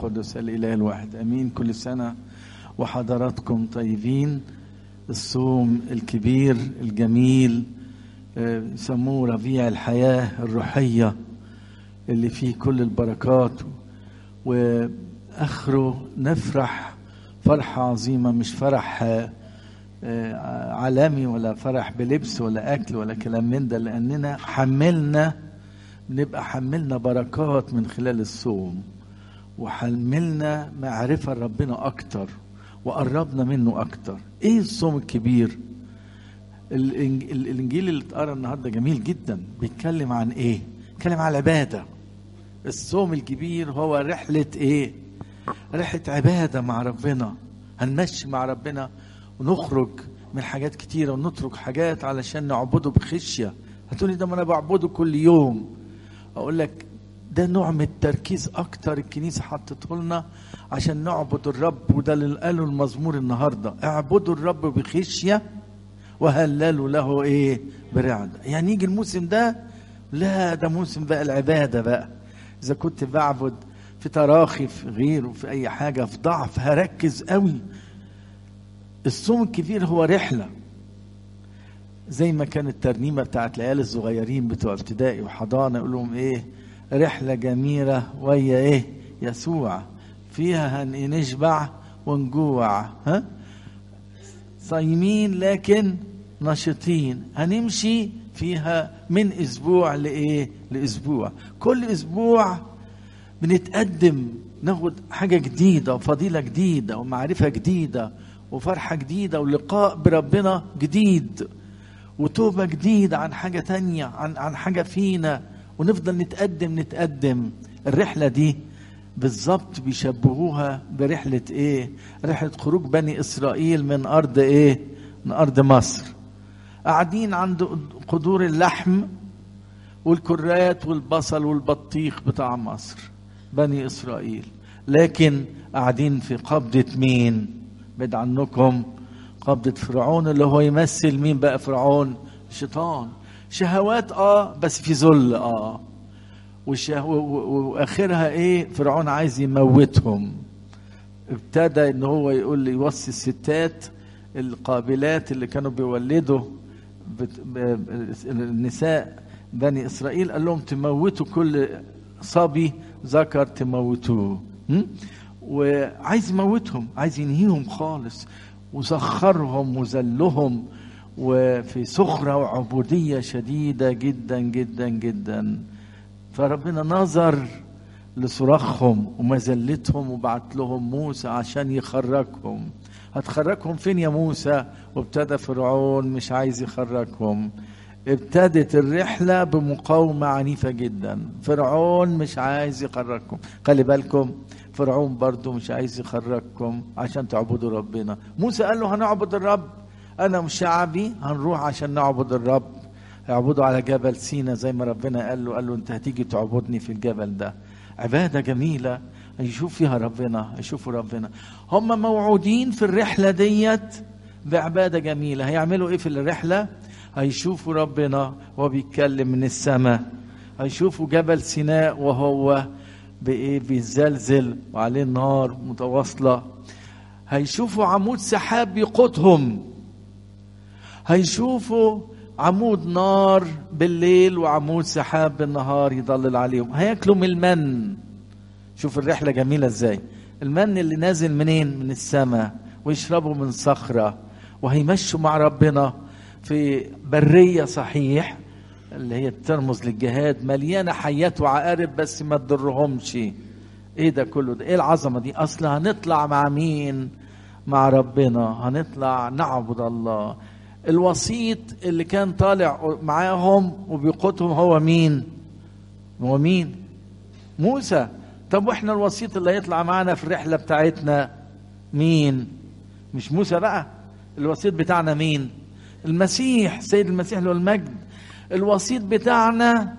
قدس الإله الواحد أمين. كل سنة وحضراتكم طيبين. الصوم الكبير الجميل يسموه ربيع الحياة الروحية اللي فيه كل البركات، وآخره نفرح فرحة عظيمة، مش فرح عالمي ولا فرح بلبس ولا أكل ولا كلام من ده، لأننا بنبقى حملنا بركات من خلال الصوم، وحملنا معرفة ربنا أكتر وقربنا منه أكتر. إيه الصوم الكبير؟ الإنجيل اللي اتقرأ النهاردة جميل جدا. بيتكلم عن إيه؟ بيتكلم عن العبادة. الصوم الكبير هو رحلة إيه؟ رحلة عبادة مع ربنا. هنمشي مع ربنا ونخرج من حاجات كتيرة ونترك حاجات علشان نعبده بخشية. هتقولي ده ما أنا بعبده كل يوم. أقول لك ده نوع من التركيز أكتر الكنيسة حطته لنا عشان نعبد الرب، وده اللي قاله المزمور النهاردة: اعبدوا الرب بخشية وهللوا له إيه؟ برعدة. يعني يجي الموسم ده، لا ده موسم بقى العبادة بقى. إذا كنت بعبد في تراخي في غيره في أي حاجة في ضعف، هركز قوي. الصوم الكبير هو رحلة، زي ما كانت الترنيمة بتاعت العيال الصغيرين بتوع ابتدائي وحضانة يقول لهم إيه؟ رحلة جميلة ويا إيه؟ يسوع، فيها هنشبع ونجوع، ها؟ صايمين لكن نشطين، هنمشي فيها من أسبوع لإيه؟ لأسبوع. كل أسبوع بنتقدم، ناخد حاجة جديدة وفضيلة جديدة ومعرفة جديدة وفرحة جديدة ولقاء بربنا جديد وتوبة جديدة عن حاجة تانية، عن حاجة فينا، ونفضل نتقدم. الرحلة دي بالظبط بيشبهوها برحلة ايه؟ رحلة خروج بني إسرائيل من أرض ايه؟ من أرض مصر. قاعدين عند قدور اللحم والكرات والبصل والبطيخ بتاع مصر بني إسرائيل، لكن قاعدين في قبضة مين؟ بعد عنكم، قبضة فرعون، اللي هو يمثل مين بقى؟ فرعون الشيطان. شهوات بس في ذل واخرها ايه؟ فرعون عايز يموتهم. ابتدى ان هو يقول يوصي الستات القابلات اللي كانوا بيولدوا النساء بني اسرائيل، قال لهم تموتوا كل صبي ذكر تموتوه. وعايز يموتهم، عايز ينهيهم خالص، وسخرهم وذلهم، وفي سخرة وعبودية شديدة جدا جدا جدا. فربنا نظر لصراخهم ومذلتهم وبعت لهم موسى عشان يخرجهم. هتخرجهم فين يا موسى؟ وابتدى فرعون مش عايز يخرجهم. ابتدت الرحلة بمقاومة عنيفة جدا. فرعون مش عايز يخرجكم، خلي بالكم، فرعون برضو مش عايز يخرجكم عشان تعبدوا ربنا. موسى قال له هنعبد الرب، أنا وشعبي هنروح عشان نعبد الرب. يعبدوا على جبل سينا زي ما ربنا قال له أنت هتيجي تعبدني في الجبل ده. عبادة جميلة يشوف فيها ربنا، يشوفوا ربنا. هم موعودين في الرحلة ديت بعبادة جميلة. هيعملوا إيه في الرحلة؟ هيشوفوا ربنا وهو بيتكلم من السماء، هيشوفوا جبل سيناء وهو بإيه؟ بيزلزل وعليه النار متواصلة. هيشوفوا عمود سحاب بيقودهم، هيشوفوا عمود نار بالليل وعمود سحاب بالنهار يضلل عليهم. هياكلوا من المن. شوف الرحلة جميلة ازاي. المن اللي نازل منين؟ من السماء. ويشربوا من صخرة. وهيمشوا مع ربنا في برية صحيح اللي هي ترمز للجهاد، مليانة حيات وعقارب بس ما تضرهمش. ايه ده كله ده؟ ايه العظمة دي؟ اصل هنطلع مع مين؟ مع ربنا. هنطلع نعبد الله. الوسيط اللي كان طالع معاهم وبيقودهم هو مين؟ هو مين؟ موسى. طب واحنا الوسيط اللي هيطلع معانا في الرحلة بتاعتنا مين؟ مش موسى بقى. الوسيط بتاعنا مين؟ المسيح، سيد المسيح له المجد. الوسيط بتاعنا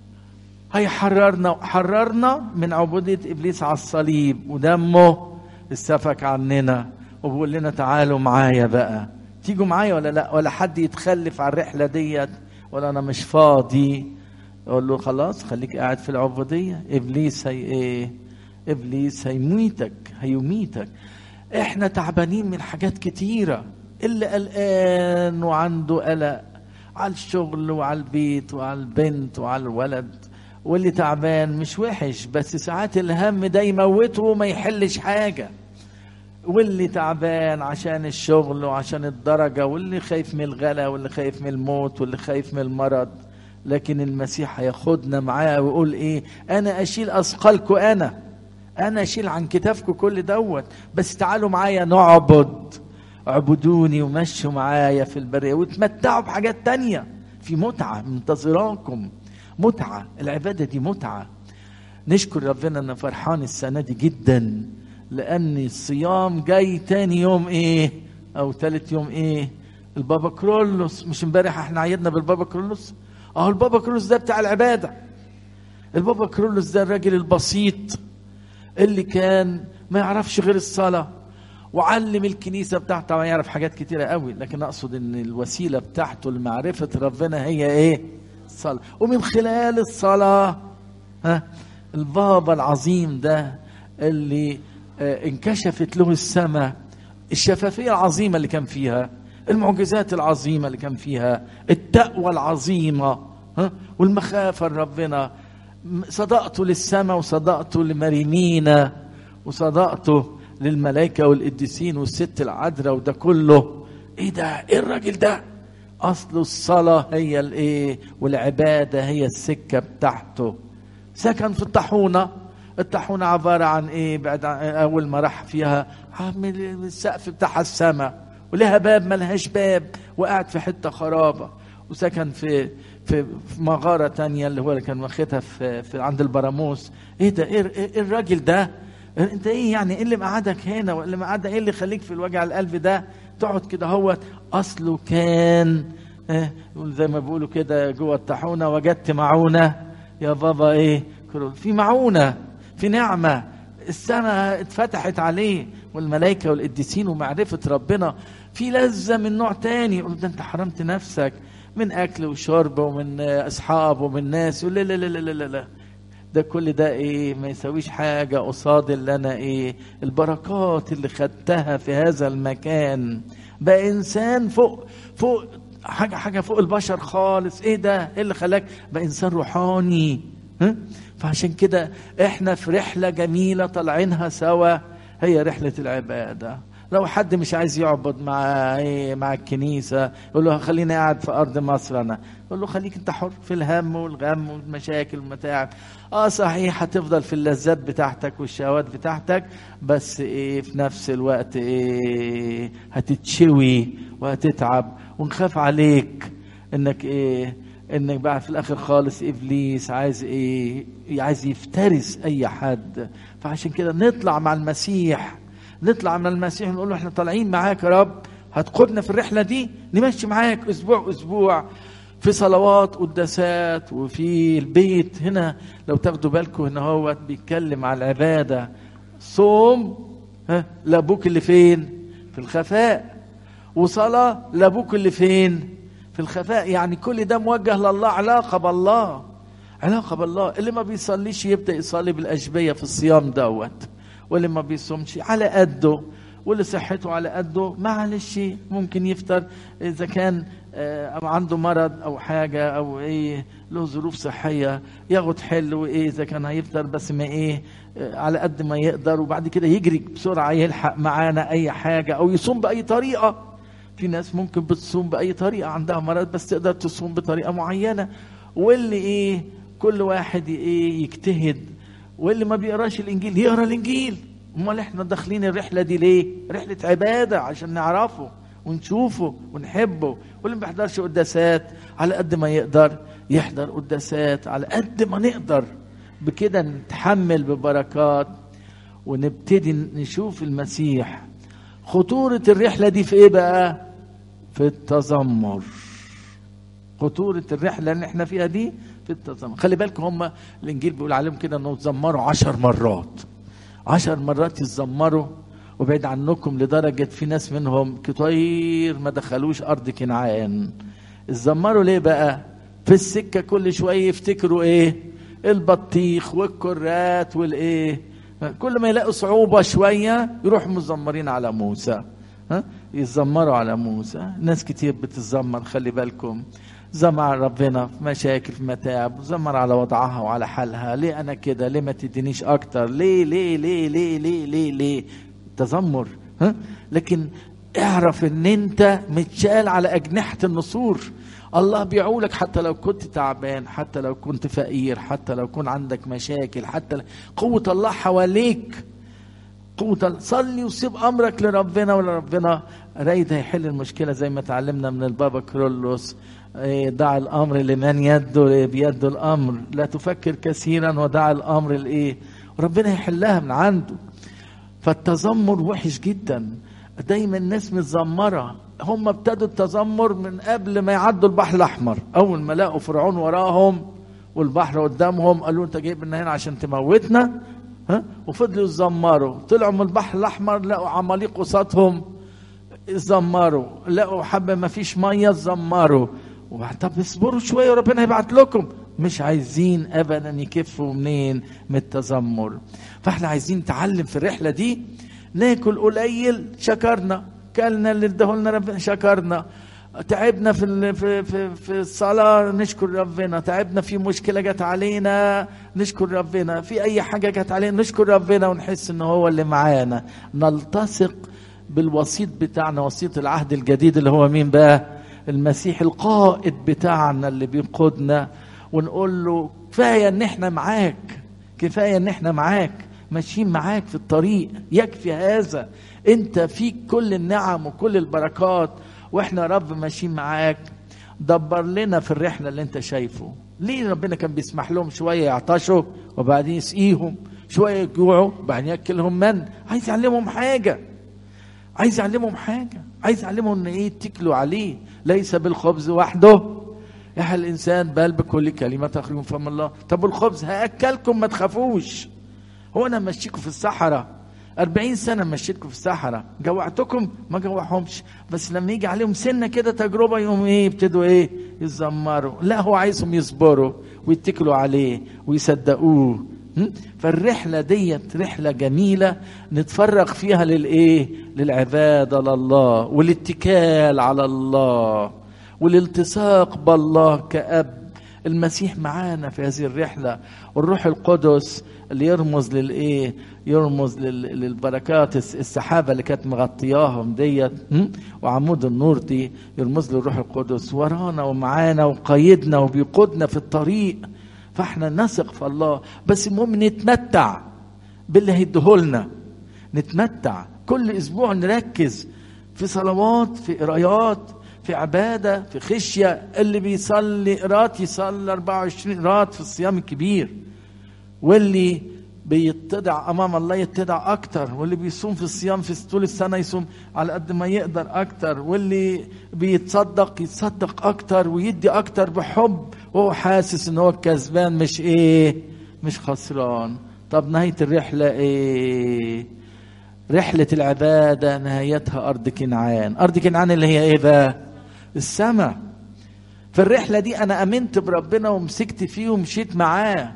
حررنا من عبودية إبليس على الصليب، ودمه استفك عننا، وبيقول لنا تعالوا معايا بقى. تيجوا معايا ولا لا؟ ولا حد يتخلف على الرحلة ديت؟ ولا أنا مش فاضي؟ أقول له خلاص خليك قاعد في العبودية. إبليس هي إيه؟ ابليس هيميتك. احنا تعبانين من حاجات كتيرة، اللي قلقان وعنده قلق على الشغل وعلى البيت وعلى البنت وعلى الولد، واللي تعبان مش وحش، بس ساعات الهم ده يموته وما يحلش حاجة، واللي تعبان عشان الشغل وعشان الدرجة، واللي خايف من الغلا، واللي خايف من الموت، واللي خايف من المرض. لكن المسيح هياخدنا معاه ويقول ايه؟ انا اشيل اثقالكم، انا اشيل عن كتافكم كل دوت، بس تعالوا معايا نعبد، اعبدوني ومشوا معايا في البرية وتمتعوا بحاجات تانية، في متعة منتظراكم، متعة. العبادة دي متعة. نشكر ربنا ان فرحان السنة دي جدا، لان الصيام جاي تاني يوم ايه او تالت يوم ايه؟ البابا كرولوس. مش امبارح احنا عيدنا بالبابا كرولوس؟ البابا كرولوس ده بتاع العبادة. البابا كرولوس ده الراجل البسيط اللي كان ما يعرفش غير الصلاة، وعلم الكنيسة بتاعته، ما يعرف حاجات كتيرة قوي، لكن أقصد أن الوسيلة بتاعته لمعرفة ربنا هي إيه؟ الصلاة. ومن خلال الصلاة البابا العظيم ده اللي انكشفت له السماء، الشفافية العظيمة اللي كان فيها، المعجزات العظيمة اللي كان فيها، التقوى العظيمة والمخافة لربنا، صدقته للسماء وصدقته لمريمينا وصدقته للملائكة والقديسين والست العذراء، وده كله ايه ده؟ ايه الراجل ده؟ اصل الصلاة هي الايه والعبادة هي السكة بتاعته. سكن في الطاحونة. الطاحونة عبارة عن ايه؟ بعد اول ما راح فيها عامل السقف بتاعها السماء، ولها باب ملهاش باب، وقعد في حتة خرابة، وسكن في مغارة تانية اللي هو كان واخدها في عند البراموس. ايه ده؟ ايه الراجل ده؟ انت ايه يعني؟ ايه اللي مقعدك هنا؟ واللي مقعدك ايه اللي خليك في الوجع القلب ده تقعد كده؟ هو اصله كان زي ما بيقولوا كده جوه الطاحونه، وجدت معونه يا بابا ايه؟ في معونه، في نعمه، السماء اتفتحت عليه والملائكه والقديسين ومعرفه ربنا، في لذه من نوع تاني. يقول ده انت حرمت نفسك من اكل وشرب ومن اصحاب ومن ناس. لا لا لا لا لا لا، ده كل ده ايه؟ ما يسويش حاجة قصاد اللي انا ايه؟ البركات اللي خدتها في هذا المكان. بقى انسان فوق حاجة فوق البشر خالص. ايه ده؟ ايه اللي خلاك بقى انسان روحاني؟ فعشان كده احنا في رحلة جميلة طالعينها سوا، هي رحلة العبادة. لو حد مش عايز يعبد مع الكنيسة، يقول له خليني قاعد في أرض مصر أنا، يقول له خليك أنت حر في الهم والغم والمشاكل والمتاعب. صحيح هتفضل في اللذات بتاعتك والشهوات بتاعتك، بس إيه في نفس الوقت إيه؟ هتتشوي وهتتعب، ونخاف عليك إنك إيه؟ إنك بعد في الآخر خالص إبليس عايز إيه؟ عايز يفترس أي حد. فعشان كده نطلع مع المسيح، نقول له احنا طالعين معاك يا رب، هتقودنا في الرحلة دي، نمشي معاك أسبوع في صلوات قداسات وفي البيت. هنا لو تاخدوا بالكم هنا هو بيتكلم على العبادة. صوم لأبوك اللي فين؟ في الخفاء. وصلاة لأبوك اللي فين؟ في الخفاء. يعني كل ده موجه لله، علاقة بالله. اللي ما بيصليش يبدأ يصلي بالأشبية في الصيام دوت، واللي ما بيصومش على قده، واللي صحته على قده معلش ممكن يفطر اذا كان عنده مرض او حاجه او ايه له ظروف صحيه، ياخد حل وايه اذا كان هيفطر، بس ما ايه على قد ما يقدر، وبعد كده يجري بسرعه يلحق معانا اي حاجه، او يصوم باي طريقه. في ناس ممكن بتصوم باي طريقه، عندها مرض بس تقدر تصوم بطريقه معينه. واللي ايه كل واحد ايه يجتهد. واللي ما بيقراش الانجيل يقرا الانجيل. امال احنا داخلين الرحله دي ليه؟ رحله عباده عشان نعرفه ونشوفه ونحبه. واللي ما بيحضرش قداسات على قد ما يقدر يحضر قداسات على قد ما نقدر، بكده نتحمل ببركات ونبتدي نشوف المسيح. خطوره الرحله دي في ايه بقى؟ في التذمر. خطوره الرحله اللي احنا فيها دي في التذمر. خلي بالكم هم الانجيل بيقول عليهم كده انه تذمروا 10 مرات. 10 مرات يتذمروا. وبعيد عنكم لدرجة في ناس منهم كتير ما دخلوش أرض كنعان. اتذمروا ليه بقى؟ في السكة كل شوية يفتكروا ايه؟ البطيخ والكرات والايه كل ما يلاقوا صعوبة شوية يروحوا مزمرين على موسى، يتزمروا على موسى. ناس كتير بتتزمر، خلي بالكم، زمر على ربنا في مشاكل في متاعب، زمر على وضعها وعلى حالها. ليه انا كده؟ ليه ما تدينيش اكتر؟ ليه ليه ليه ليه ليه ليه ليه تذمر؟ لكن اعرف ان انت متشال على اجنحة النسور. الله بيعولك حتى لو كنت تعبان، حتى لو كنت فقير، حتى لو كنت عندك مشاكل، قوة الله حواليك. صلي وسيب امرك لربنا، ولربنا رايد هيحل المشكله. زي ما تعلمنا من البابا كرولوس، دع الامر لمن يده بيده الامر، لا تفكر كثيرا ودع الامر لايه، ربنا يحلها من عنده. فالتذمر وحش جدا. دايما الناس متذمره. هم ابتدوا التذمر من قبل ما يعدوا البحر الاحمر. اول ما لقوا فرعون وراهم والبحر قدامهم قالوا انت جايبنا هنا عشان تموتنا، وفضلوا يزمروا. طلعوا من البحر الاحمر لقوا عماليق قصادهم، زمروا. لقوا حبه ما فيش ميه، زمروا. طب اصبروا شويه وربنا هيبعت لكم. مش عايزين ابدا يكفوا منين؟ من التذمر. فاحنا عايزين نتعلم في الرحله دي. ناكل قليل شكرنا، كلنا اللي اداهولنا ربنا شكرنا، تعبنا في الصلاة نشكر ربنا، تعبنا في مشكلة جت علينا نشكر ربنا، في أي حاجة جت علينا نشكر ربنا، ونحس إن هو اللي معانا. نلتصق بالوسيط بتاعنا، وسيط العهد الجديد اللي هو مين بقى؟ المسيح القائد بتاعنا اللي بيقودنا، ونقول له كفاية إن إحنا معاك، كفاية إن إحنا معاك، ماشيين معاك في الطريق، يكفي هذا. أنت فيك كل النعم وكل البركات، واحنا رب ماشيين معاك. دبر لنا في الرحله اللي انت شايفه. ليه ربنا كان بيسمح لهم شويه يعطشوا وبعدين يسقيهم، شويه يجوعوا وبعدين ياكلهم من؟ عايز يعلمهم حاجه، عايز يعلمهم حاجه، عايز يعلمهم ان ايه؟ يتكلوا عليه. ليس بالخبز وحده يحيى الانسان بل بكل كلمه تخرج من فم الله. طب الخبز هاكلكم، ما تخافوش. هو انا ماشيكم في الصحراء 40 سنة مشيتكم في الصحراء، جوعتكم؟ ما جوعهمش، بس لما يجي عليهم سنة كده تجربة يوم ايه؟ يبتدوا ايه؟ يتذمروا. لا، هو عايزهم يصبروا ويتكلوا عليه ويصدقوه. فالرحلة ديت رحلة جميلة نتفرغ فيها للايه؟ للعبادة لله، والاتكال على الله، والالتصاق بالله كأب. المسيح معانا في هذه الرحلة، والروح القدس اللي يرمز للايه؟ يرمز للبركات، السحابة اللي كانت مغطياهم ديت، وعمود النور دي يرمز للروح القدس ورانا ومعانا وقيدنا وبيقودنا في الطريق. فاحنا نثق في الله، بس المهم نتمتع باللي هيديهولنا. نتمتع كل اسبوع، نركز في صلوات، في قرايات، في عبادة، في خشية. اللي بيصلي قرات يصلي 24 قرات في الصيام الكبير، واللي بيتضع امام الله يتضع اكتر، واللي بيصوم في الصيام في طول السنه يصوم على قد ما يقدر اكتر، واللي بيتصدق يتصدق اكتر ويدي اكتر بحب، وهو حاسس ان هو الكسبان مش ايه؟ مش خسران. طب نهايه الرحله ايه؟ رحله العباده نهايتها ارض كنعان. ارض كنعان اللي هي ايه بقى؟ السماء. في الرحله دي انا امنت بربنا ومسكت فيه ومشيت معاه.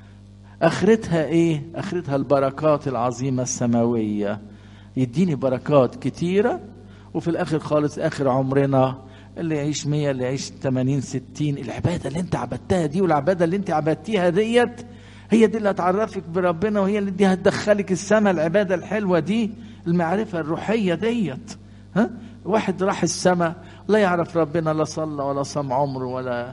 اخرتها ايه؟ اخرتها البركات العظيمة السماوية. يديني بركات كتيرة، وفي الاخر خالص اخر عمرنا اللي يعيش 100، اللي يعيش 80 60. العبادة اللي انت عبدتها دي والعبادة اللي انت عبدتيها ديت هي دي اللي هتعرفك بربنا، وهي اللي دي هتدخلك السماء. العبادة الحلوة دي، المعرفة الروحية ديت. واحد راح السماء لا يعرف ربنا، لا صلى ولا صام عمره،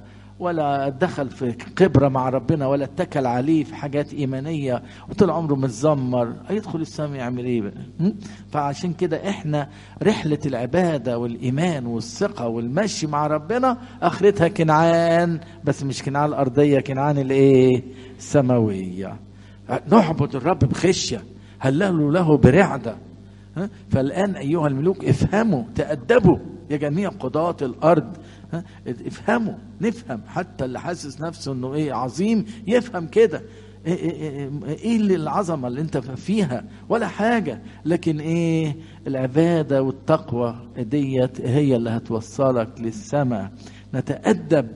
ولا دخل في خبرة مع ربنا، ولا اتكل عليه في حاجات إيمانية، وطول عمره متذمر، هيدخل السماء يعمل ايه بقى؟ فعشان كده احنا رحلة العبادة والإيمان والثقة والمشي مع ربنا آخرتها كنعان، بس مش كنعان الأرضية، كنعان الايه؟ السماوية. نعبد الرب بخشية، هللوا له برعدة. فالآن أيها الملوك افهموا، تأدبوا يا جميع قضاة الأرض. افهموا، نفهم. حتى اللي حاسس نفسه انه ايه عظيم يفهم كده. ايه اللي العظمه اللي انت فيها؟ ولا حاجه. لكن ايه؟ العباده والتقوى ديت هي اللي هتوصلك للسماء. نتأدب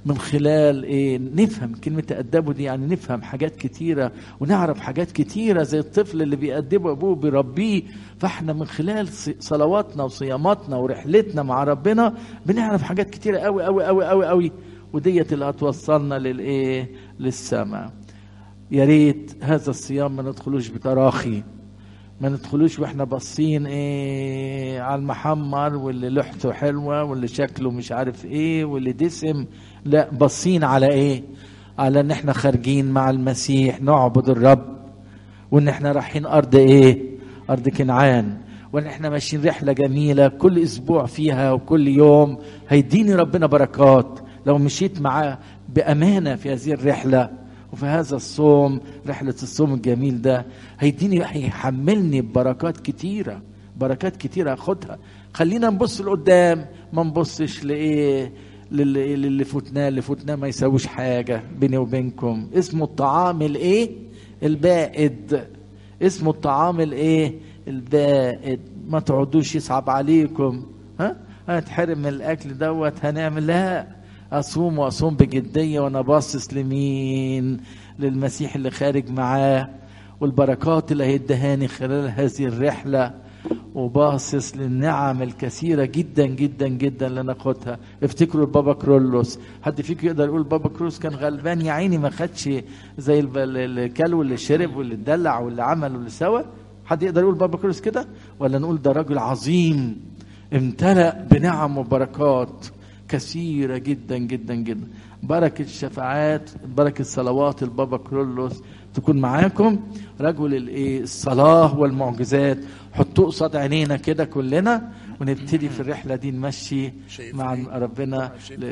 من خلال ايه؟ نفهم كلمة تأدبوا دي، يعني نفهم حاجات كتيرة ونعرف حاجات كتيرة زي الطفل اللي بيأدبه ابوه بيربيه. فاحنا من خلال صلواتنا وصياماتنا ورحلتنا مع ربنا بنعرف حاجات كتيرة قوي قوي قوي قوي قوي، وديت اللي هتوصلنا للايه؟ للسماء. يا ريت هذا الصيام ما ندخلوش بتراخي، ما ندخلوش واحنا باصين ايه على المحمر واللي لوحته حلوه واللي شكله مش عارف ايه واللي دسم. لا، باصين على ايه؟ على ان احنا خارجين مع المسيح نعبد الرب، وان احنا رايحين ارض ايه؟ ارض كنعان، وان احنا ماشيين رحله جميله كل اسبوع فيها وكل يوم هيديني ربنا بركات لو مشيت معاه بامانه في هذه الرحله. وفي هذا الصوم، رحلة الصوم الجميل ده، هيحملني ببركات كتيرة، بركات كتيرة أخدها. خلينا نبص لقدام، ما نبصش لإيه؟ اللي فوتناه، اللي فوتناه ما يساويش حاجة بيني وبينكم. اسمه الطعام الإيه؟ البائد. اسمه الطعام الإيه؟ البائد. ما تقعدوش يصعب عليكم، هنتحرم من الأكل دوت هنعمل. لا، أصوم وأصوم بجدية وأنا باصص لمين؟ للمسيح اللي خارج معاه، والبركات اللي هيدهاني خلال هذه الرحلة، وباصص للنعم الكثيرة جدا جدا جدا اللي ناخدها. افتكروا البابا كرولوس. حد فيكم يقدر يقول بابا كرولوس كان غلبان يا عيني ما خدش زي اللي كل واللي شرب واللي اتدلع واللي عمل واللي سوى؟ حد يقدر يقول بابا كرولوس كده؟ ولا نقول ده راجل عظيم امتلأ بنعم وبركات كثيرة جدا جدا جدا. بركة الشفاعات، بركة صلوات البابا كرولوس تكون معاكم. رجل الصلاة والمعجزات. حطوه قصاد عينينا كده كلنا، ونبتدي في الرحلة دي نمشي مع ربنا.